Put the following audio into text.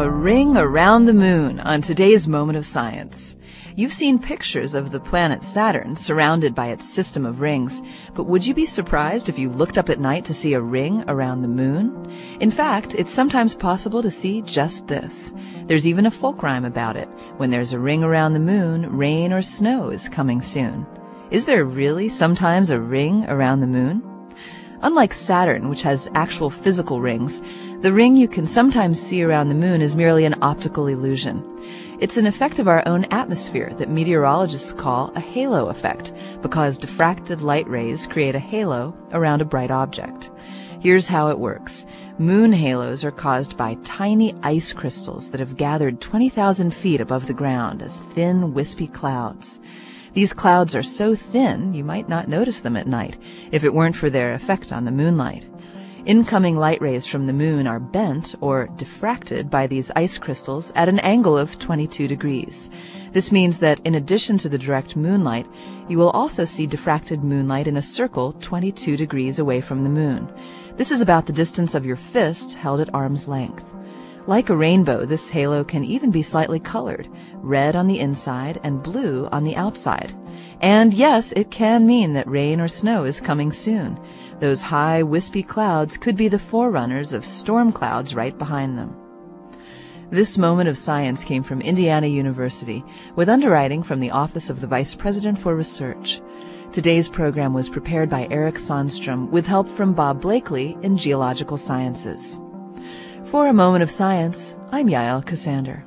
A ring around the moon on today's Moment of Science. You've seen pictures of the planet Saturn surrounded by its system of rings, but would you be surprised if you looked up at night to see a ring around the moon? In fact, it's sometimes possible to see just this. There's even a folk rhyme about it. When there's a ring around the moon, rain or snow is coming soon. Is there really sometimes a ring around the moon? Unlike Saturn, which has actual physical rings, the ring you can sometimes see around the moon is merely an optical illusion. It's an effect of our own atmosphere that meteorologists call a halo effect, because diffracted light rays create a halo around a bright object. Here's how it works. Moon halos are caused by tiny ice crystals that have gathered 20,000 feet above the ground as thin, wispy clouds. These clouds are so thin you might not notice them at night if it weren't for their effect on the moonlight. Incoming light rays from the moon are bent or diffracted by these ice crystals at an angle of 22 degrees. This means that in addition to the direct moonlight, you will also see diffracted moonlight in a circle 22 degrees away from the moon. This is about the distance of your fist held at arm's length. Like a rainbow, this halo can even be slightly colored, red on the inside and blue on the outside. And yes, it can mean that rain or snow is coming soon. Those high, wispy clouds could be the forerunners of storm clouds right behind them. This Moment of Science came from Indiana University, with underwriting from the Office of the Vice President for Research. Today's program was prepared by Eric Sonstrom, with help from Bob Blakely in Geological Sciences. For a Moment of Science, I'm Yael Ksander.